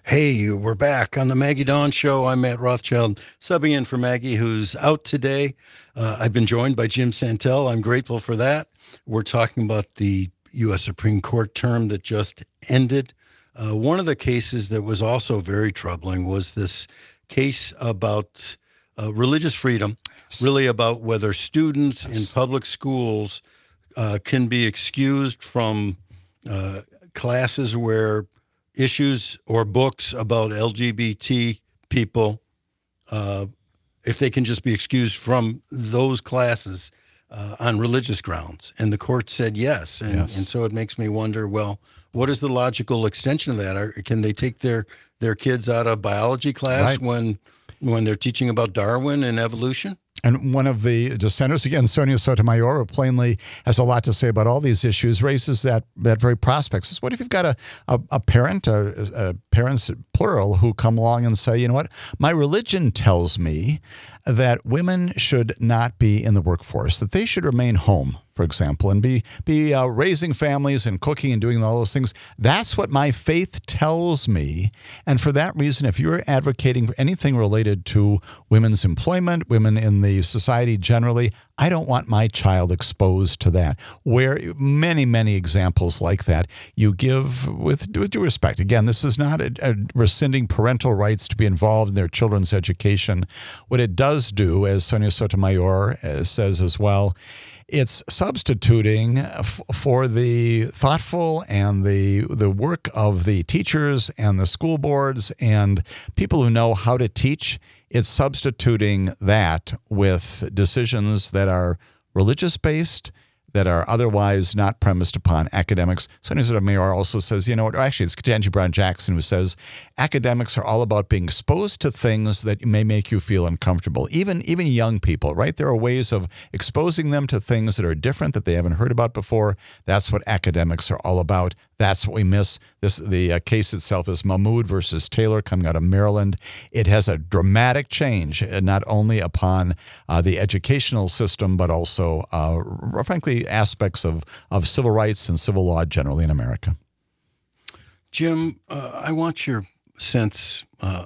Hey, we're back on the Maggie Dawn Show. I'm Matt Rothschild, subbing in for Maggie, who's out today. I've been joined by Jim Santel. I'm grateful for that. We're talking about the U.S. Supreme Court term that just ended. One of the cases that was also very troubling was this case about religious freedom, really about whether students in public schools can be excused from classes where issues or books about LGBT people, if they can just be excused from those classes on religious grounds. And the court said yes. And so it makes me wonder, well, what is the logical extension of that? Can they take their kids out of biology class when they're teaching about Darwin and evolution? And one of the dissenters, again, Sonia Sotomayor, who plainly has a lot to say about all these issues, raises that very prospect. Says, what if you've got a parent, parents plural, who come along and say, you know what, my religion tells me that women should not be in the workforce, that they should remain home, for example, and be raising families and cooking and doing all those things. That's what my faith tells me. And for that reason, if you're advocating for anything related to women's employment, women in the society generally, I don't want my child exposed to that. Where many, many examples like that, you give with due respect. Again, this is not rescinding parental rights to be involved in their children's education. What it does do, as Sonia Sotomayor says as well, it's substituting for the thoughtful and the work of the teachers and the school boards and people who know how to teach. It's substituting that with decisions that are religious-based, that are otherwise not premised upon academics. Sonia Sotomayor also says, you know what, actually it's Ketanji Brown Jackson who says, academics are all about being exposed to things that may make you feel uncomfortable. Even young people, right? There are ways of exposing them to things that are different that they haven't heard about before. That's what academics are all about. That's what we miss. The case itself is Mahmoud versus Taylor coming out of Maryland. It has a dramatic change, not only upon the educational system, but also, frankly, aspects of civil rights and civil law generally in America. Jim, I want your sense.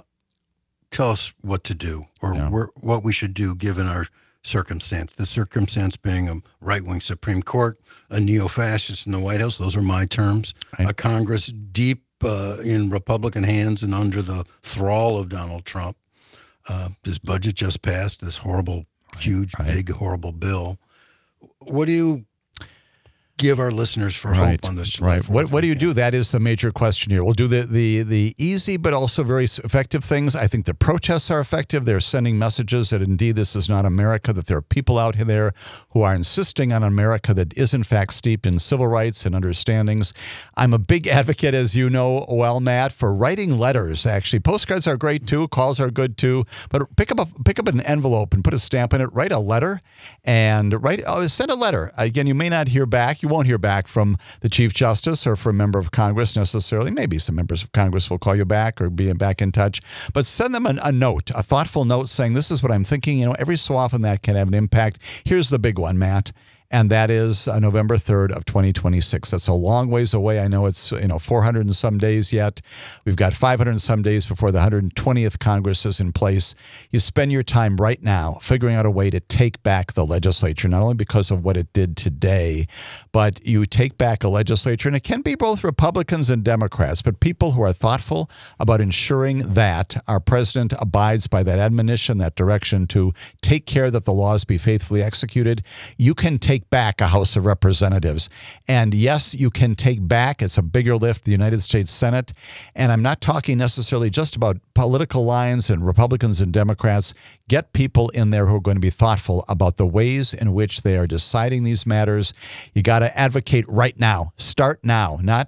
Tell us what to do or what we should do given our circumstance. The circumstance being a right-wing Supreme Court, a neo-fascist in the White House. Those are my terms. Right. A Congress deep in Republican hands and under the thrall of Donald Trump. This budget just passed, this horrible, huge, big, horrible bill. What do you give our listeners for hope on this? Right. What do you do? That is the major question here. We'll do the easy but also very effective things. I think the protests are effective. They're sending messages that indeed this is not America, that there are people out there who are insisting on America that is in fact steeped in civil rights and understandings. I'm a big advocate, as you know well, Matt, for writing letters. Actually, postcards are great too. Calls are good too. But pick up an envelope and put a stamp in it. Write a letter and send a letter. Again, you may not hear back. You won't hear back from the Chief Justice or from a member of Congress necessarily. Maybe some members of Congress will call you back or be back in touch. But send them a note, a thoughtful note saying, this is what I'm thinking. You know, every so often that can have an impact. Here's the big one, Matt. And that is November 3rd of 2026. That's a long ways away. I know it's 400 and some days yet. We've got 500 and some days before the 120th Congress is in place. You spend your time right now figuring out a way to take back the legislature, not only because of what it did today, but you take back a legislature, and it can be both Republicans and Democrats, but people who are thoughtful about ensuring that our president abides by that admonition, that direction to take care that the laws be faithfully executed. You can take back a House of Representatives. And yes, you can take back, it's a bigger lift, the United States Senate. And I'm not talking necessarily just about political lines and Republicans and Democrats. Get people in there who are going to be thoughtful about the ways in which they are deciding these matters. You got to advocate right now. Start now, not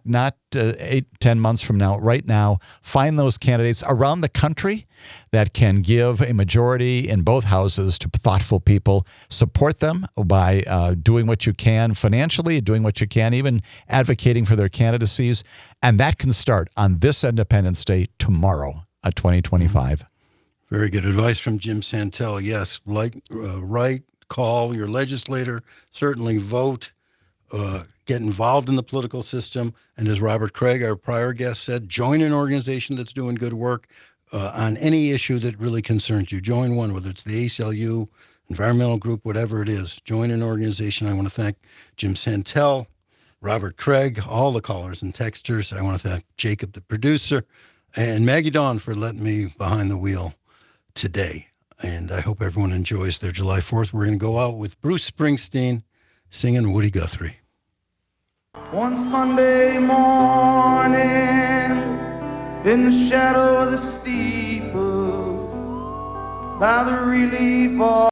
8-10 months from now, right now. Find those candidates around the country that can give a majority in both houses to thoughtful people. Support them by doing what you can financially, doing what you can, even advocating for their candidacies. And that can start on this Independence Day tomorrow, 2025. Very good advice from Jim Santel. Yes, write, call your legislator, certainly vote. get involved in the political system. And as Robert Craig, our prior guest, said, join an organization that's doing good work on any issue that really concerns you. Join one, whether it's the ACLU, environmental group, whatever it is. Join an organization. I want to thank Jim Santel, Robert Craig, all the callers and texters. I want to thank Jacob, the producer, and Maggie Dawn for letting me behind the wheel today. And I hope everyone enjoys their July 4th. We're going to go out with Bruce Springsteen singing Woody Guthrie. One Sunday morning, in the shadow of the steeple, by the relief of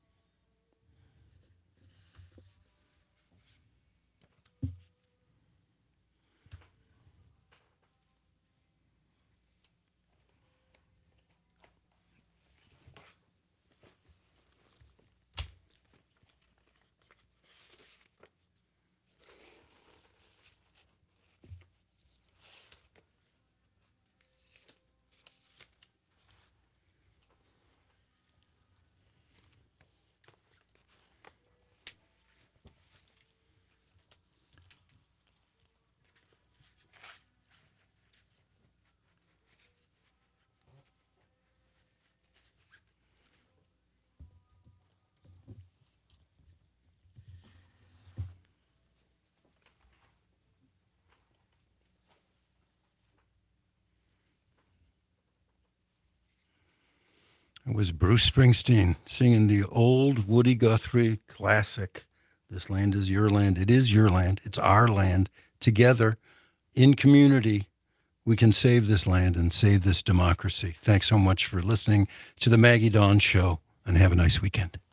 It was Bruce Springsteen singing the old Woody Guthrie classic. This land is your land. It is your land. It's our land. Together, in community, we can save this land and save this democracy. Thanks so much for listening to the Maggie Dawn Show, and have a nice weekend.